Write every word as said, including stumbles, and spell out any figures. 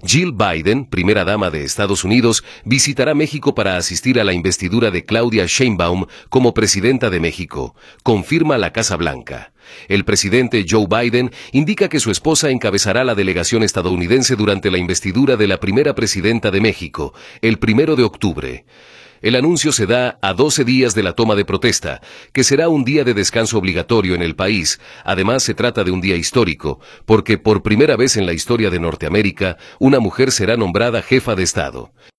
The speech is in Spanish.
Jill Biden, primera dama de Estados Unidos, visitará México para asistir a la investidura de Claudia Sheinbaum como presidenta de México, confirma la Casa Blanca. El presidente Joe Biden indica que su esposa encabezará la delegación estadounidense durante la investidura de la primera presidenta de México, el primero de octubre. El anuncio se da a doce días de la toma de protesta, que será un día de descanso obligatorio en el país. Además, se trata de un día histórico, porque por primera vez en la historia de Norteamérica, una mujer será nombrada jefa de Estado.